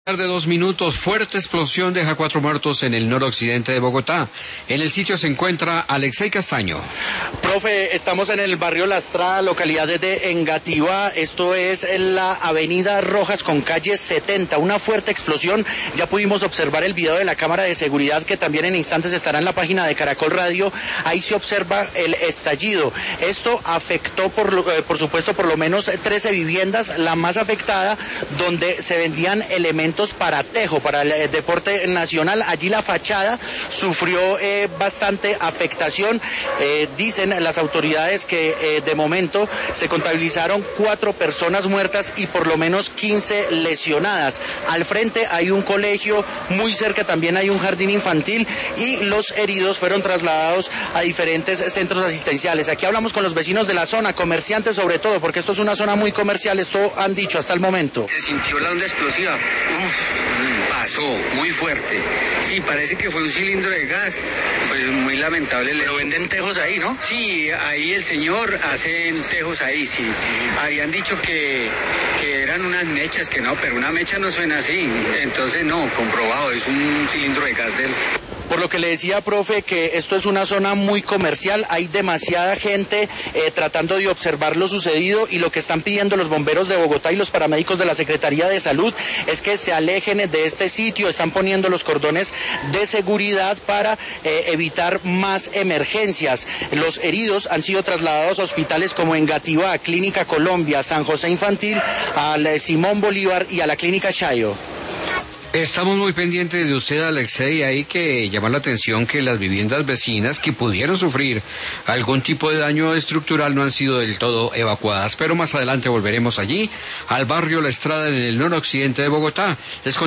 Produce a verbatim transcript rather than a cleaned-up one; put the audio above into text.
De dos minutos, fuerte explosión deja cuatro muertos en el noroccidente de Bogotá. En el sitio se encuentra Alexei Castaño. Profe, estamos en el barrio La Estrada, localidad de Engativá. Esto es en la avenida Rojas con calle setenta. Una fuerte explosión. Ya pudimos observar el video de la cámara de seguridad que también en instantes estará en la página de Caracol Radio. Ahí se observa el estallido. Esto afectó, por, por supuesto, por lo menos trece viviendas. La más afectada, donde se vendían elementos para tejo, para el eh, deporte nacional. Allí la fachada sufrió eh, bastante afectación. Eh, dicen las autoridades que eh, de momento se contabilizaron cuatro personas muertas y por lo menos quince lesionadas. Al frente hay un colegio, muy cerca también hay un jardín infantil y los heridos fueron trasladados a diferentes centros asistenciales. Aquí hablamos con los vecinos de la zona, comerciantes sobre todo, porque esto es una zona muy comercial, esto han dicho hasta el momento. Se sintió la onda explosiva. Uf, pasó muy fuerte. Sí, parece que fue un cilindro de gas. Pues muy lamentable. Pero venden tejos ahí, ¿no? Sí, ahí el señor hace tejos ahí, sí. Habían dicho que, que eran unas mechas, que no, pero una mecha no suena así. Entonces no, comprobado, es un cilindro de gas del... Por lo que le decía, profe, que esto es una zona muy comercial, hay demasiada gente eh, tratando de observar lo sucedido y lo que están pidiendo los bomberos de Bogotá y los paramédicos de la Secretaría de Salud es que se alejen de este sitio, están poniendo los cordones de seguridad para eh, evitar más emergencias. Los heridos han sido trasladados a hospitales como Engativá, Clínica Colombia, San José Infantil, al Simón Bolívar y a la Clínica Chayo. Estamos muy pendientes de usted, Alexei. Hay que llamar la atención que las viviendas vecinas que pudieron sufrir algún tipo de daño estructural no han sido del todo evacuadas, pero más adelante volveremos allí, al barrio La Estrada, en el noroccidente de Bogotá. Les